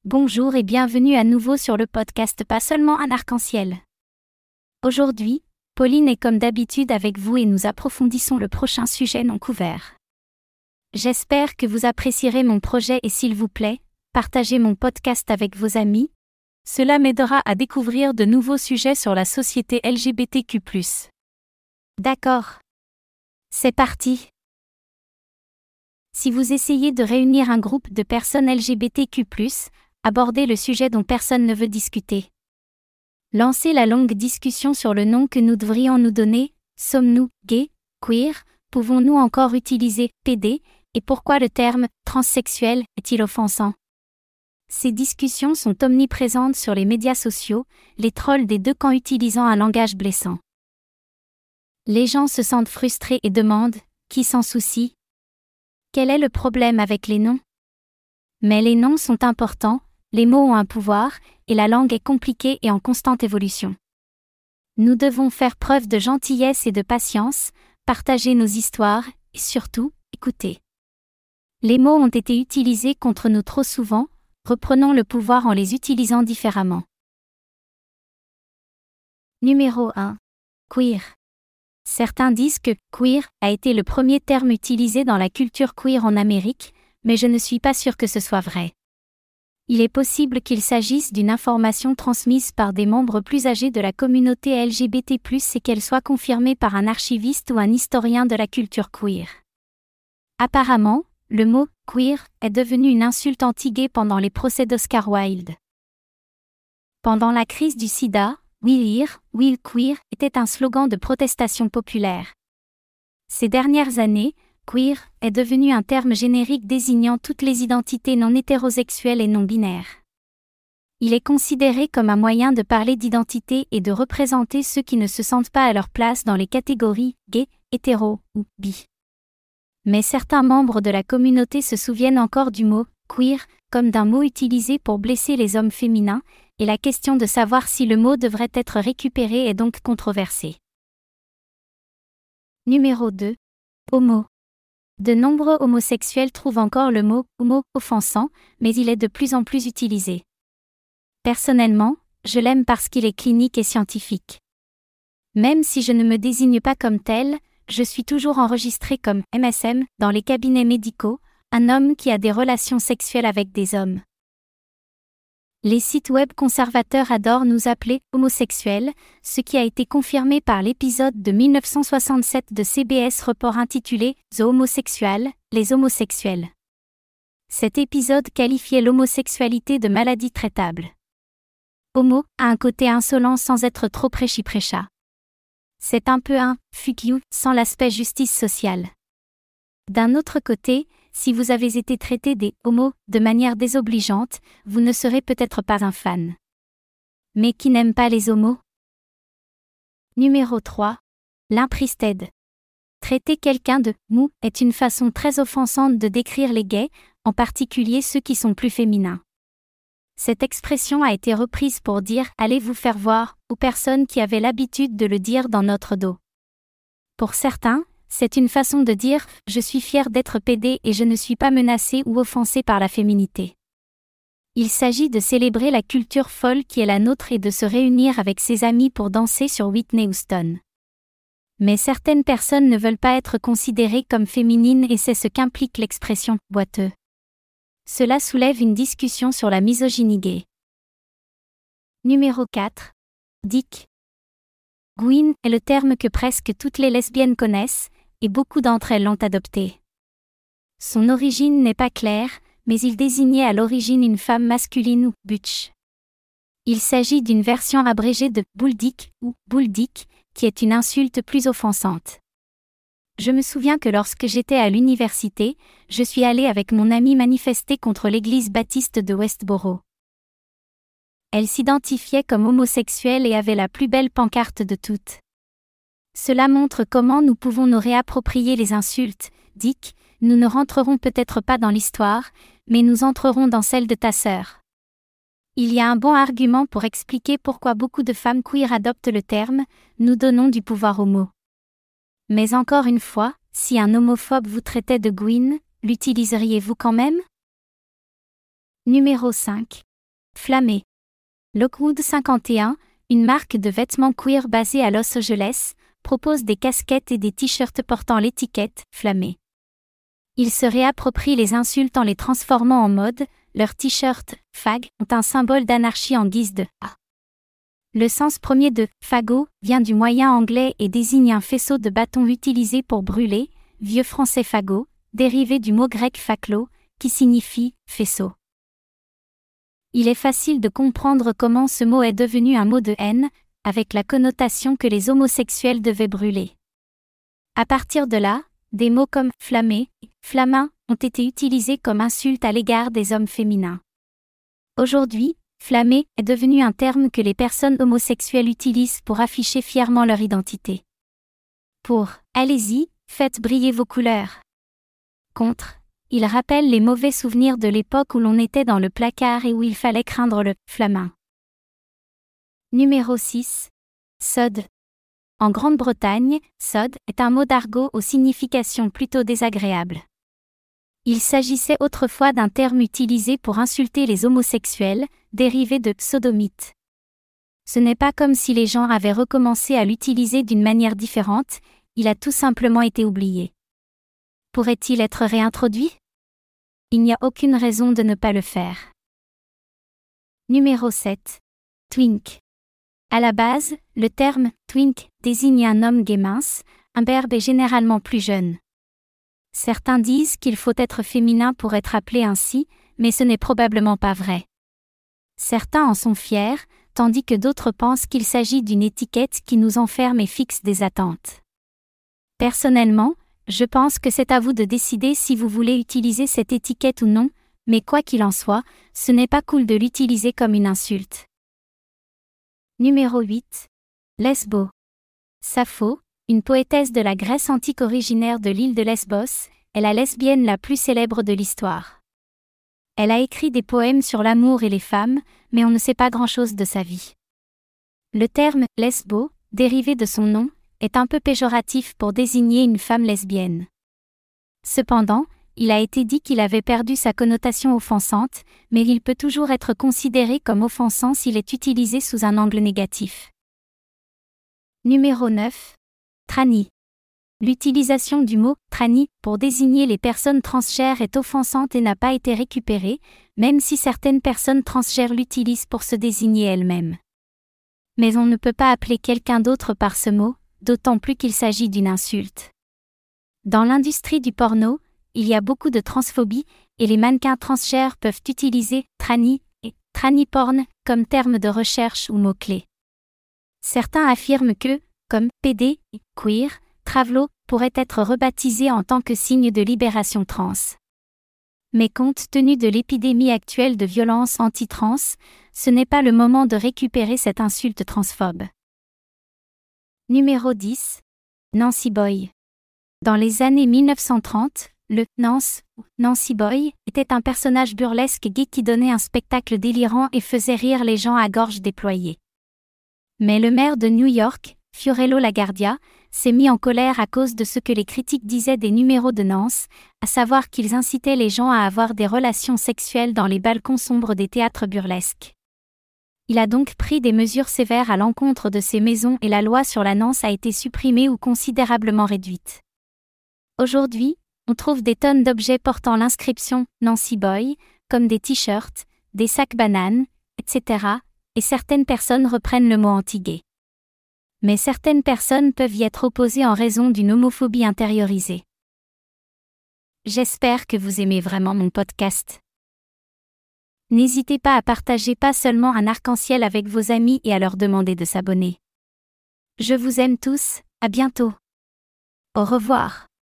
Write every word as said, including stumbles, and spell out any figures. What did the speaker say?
Bonjour et bienvenue à nouveau sur le podcast Pas seulement un arc-en-ciel. Aujourd'hui, Pauline est comme d'habitude avec vous et nous approfondissons le prochain sujet non couvert. J'espère que vous apprécierez mon projet et s'il vous plaît, partagez mon podcast avec vos amis. Cela m'aidera à découvrir de nouveaux sujets sur la société L G B T Q plus. D'accord. C'est parti. Si vous essayez de réunir un groupe de personnes L G B T Q plus, abordez le sujet dont personne ne veut discuter. Lancez la longue discussion sur le nom que nous devrions nous donner, sommes-nous gays, queer, pouvons-nous encore utiliser P D, et pourquoi le terme transsexuel est-il offensant? Ces discussions sont omniprésentes sur les médias sociaux, les trolls des deux camps utilisant un langage blessant. Les gens se sentent frustrés et demandent « Qui s'en soucie ?» Quel est le problème avec les noms? Mais les noms sont importants, les mots ont un pouvoir, et la langue est compliquée et en constante évolution. Nous devons faire preuve de gentillesse et de patience, partager nos histoires, et surtout, écouter. Les mots ont été utilisés contre nous trop souvent, reprenons le pouvoir en les utilisant différemment. Numéro un. Queer. Certains disent que « queer » a été le premier terme utilisé dans la culture queer en Amérique, mais je ne suis pas sûre que ce soit vrai. Il est possible qu'il s'agisse d'une information transmise par des membres plus âgés de la communauté L G B T plus, et qu'elle soit confirmée par un archiviste ou un historien de la culture queer. Apparemment, le mot « queer » est devenu une insulte anti-gay pendant les procès d'Oscar Wilde. Pendant la crise du sida, « We're here, we're queer » était un slogan de protestation populaire. Ces dernières années, queer est devenu un terme générique désignant toutes les identités non hétérosexuelles et non binaires. Il est considéré comme un moyen de parler d'identité et de représenter ceux qui ne se sentent pas à leur place dans les catégories gay, hétéro ou bi. Mais certains membres de la communauté se souviennent encore du mot queer comme d'un mot utilisé pour blesser les hommes féminins, et la question de savoir si le mot devrait être récupéré est donc controversée. Numéro deux. Homo. De nombreux homosexuels trouvent encore le mot « homo » offensant, mais il est de plus en plus utilisé. Personnellement, je l'aime parce qu'il est clinique et scientifique. Même si je ne me désigne pas comme tel, je suis toujours enregistré comme M S M dans les cabinets médicaux, un homme qui a des relations sexuelles avec des hommes. Les sites web conservateurs adorent nous appeler homosexuels, ce qui a été confirmé par l'épisode de mille neuf cent soixante-sept de C B S Report intitulé « The Homosexual, les homosexuels ». Cet épisode qualifiait l'homosexualité de maladie traitable. Homo a un côté insolent sans être trop prêchi-prêcha. C'est un peu un « fuck you » sans l'aspect justice sociale. D'un autre côté, si vous avez été traité des « homos » de manière désobligeante, vous ne serez peut-être pas un fan. Mais qui n'aime pas les homos? Numéro trois. L'impristed. Traiter quelqu'un de « mou » est une façon très offensante de décrire les gays, en particulier ceux qui sont plus féminins. Cette expression a été reprise pour dire « allez vous faire voir » aux personnes qui avaient l'habitude de le dire dans notre dos. Pour certains, c'est une façon de dire « je suis fier d'être pédé et je ne suis pas menacé ou offensé par la féminité ». Il s'agit de célébrer la culture folle qui est la nôtre et de se réunir avec ses amis pour danser sur Whitney Houston. Mais certaines personnes ne veulent pas être considérées comme féminines et c'est ce qu'implique l'expression « boiteux ». Cela soulève une discussion sur la misogynie gay. Numéro quatre. Dick. Gwyn est le terme que presque toutes les lesbiennes connaissent, et beaucoup d'entre elles l'ont adopté. Son origine n'est pas claire, mais il désignait à l'origine une femme masculine ou « butch ». Il s'agit d'une version abrégée de « bouldick » ou « bouldick », qui est une insulte plus offensante. Je me souviens que lorsque j'étais à l'université, je suis allée avec mon amie manifester contre l'église baptiste de Westboro. Elle s'identifiait comme homosexuelle et avait la plus belle pancarte de toutes. Cela montre comment nous pouvons nous réapproprier les insultes. Dick, nous ne rentrerons peut-être pas dans l'histoire, mais nous entrerons dans celle de ta sœur. Il y a un bon argument pour expliquer pourquoi beaucoup de femmes queer adoptent le terme « nous donnons du pouvoir aux mots ». Mais encore une fois, si un homophobe vous traitait de Gwyn, l'utiliseriez-vous quand même? Numéro cinq. Flammé. Lockwood cinquante et un, une marque de vêtements queer basée à Los Angeles, propose des casquettes et des t-shirts portant l'étiquette « Flammé ». Ils se réapproprient les insultes en les transformant en mode, leurs t-shirts « fag » ont un symbole d'anarchie en guise de « A ». Le sens premier de « fagot » vient du moyen anglais et désigne un faisceau de bâton utilisé pour brûler, vieux français fagot, dérivé du mot grec phaklo, qui signifie « faisceau ». Il est facile de comprendre comment ce mot est devenu un mot de haine, avec la connotation que les homosexuels devaient brûler. À partir de là, des mots comme « flammé » et « flamin » ont été utilisés comme insulte à l'égard des hommes féminins. Aujourd'hui, « flammé » est devenu un terme que les personnes homosexuelles utilisent pour afficher fièrement leur identité. Pour « allez-y, faites briller vos couleurs ». Contre, il rappelle les mauvais souvenirs de l'époque où l'on était dans le placard et où il fallait craindre le « flamin ». Numéro six. Sod. En Grande-Bretagne, sod est un mot d'argot aux significations plutôt désagréables. Il s'agissait autrefois d'un terme utilisé pour insulter les homosexuels, dérivé de sodomite. Ce n'est pas comme si les gens avaient recommencé à l'utiliser d'une manière différente, il a tout simplement été oublié. Pourrait-il être réintroduit? Il n'y a aucune raison de ne pas le faire. Numéro sept. Twink. À la base, le terme « twink » désigne un homme gay mince, un berbe et généralement plus jeune. Certains disent qu'il faut être féminin pour être appelé ainsi, mais ce n'est probablement pas vrai. Certains en sont fiers, tandis que d'autres pensent qu'il s'agit d'une étiquette qui nous enferme et fixe des attentes. Personnellement, je pense que c'est à vous de décider si vous voulez utiliser cette étiquette ou non, mais quoi qu'il en soit, ce n'est pas cool de l'utiliser comme une insulte. Numéro huit. Lesbo. Sappho, une poétesse de la Grèce antique originaire de l'île de Lesbos, est la lesbienne la plus célèbre de l'histoire. Elle a écrit des poèmes sur l'amour et les femmes, mais on ne sait pas grand-chose de sa vie. Le terme « lesbo », dérivé de son nom, est un peu péjoratif pour désigner une femme lesbienne. Cependant, il a été dit qu'il avait perdu sa connotation offensante, mais il peut toujours être considéré comme offensant s'il est utilisé sous un angle négatif. Numéro neuf. Tranny. L'utilisation du mot « tranny » pour désigner les personnes transgenres est offensante et n'a pas été récupérée, même si certaines personnes transgenres l'utilisent pour se désigner elles-mêmes. Mais on ne peut pas appeler quelqu'un d'autre par ce mot, d'autant plus qu'il s'agit d'une insulte. Dans l'industrie du porno, il y a beaucoup de transphobie, et les mannequins transgenres peuvent utiliser « tranny » et « tranny porn » comme terme de recherche ou mots-clés. Certains affirment que, comme « pédé » et « queer », Travelo pourrait être rebaptisé en tant que signe de libération trans. Mais compte tenu de l'épidémie actuelle de violence anti-trans, ce n'est pas le moment de récupérer cette insulte transphobe. Numéro dix. Nancy Boy. Dans les années mille neuf cent trente, le « Nance » ou « Nancy Boy » était un personnage burlesque gay qui donnait un spectacle délirant et faisait rire les gens à gorge déployée. Mais le maire de New York, Fiorello LaGuardia, s'est mis en colère à cause de ce que les critiques disaient des numéros de Nance, à savoir qu'ils incitaient les gens à avoir des relations sexuelles dans les balcons sombres des théâtres burlesques. Il a donc pris des mesures sévères à l'encontre de ces maisons et la loi sur la Nance a été supprimée ou considérablement réduite. Aujourd'hui, on trouve des tonnes d'objets portant l'inscription « Nancy Boy », comme des t-shirts, des sacs bananes, et cetera, et certaines personnes reprennent le mot anti-gay. Mais certaines personnes peuvent y être opposées en raison d'une homophobie intériorisée. J'espère que vous aimez vraiment mon podcast. N'hésitez pas à partager pas seulement un arc-en-ciel avec vos amis et à leur demander de s'abonner. Je vous aime tous, à bientôt. Au revoir.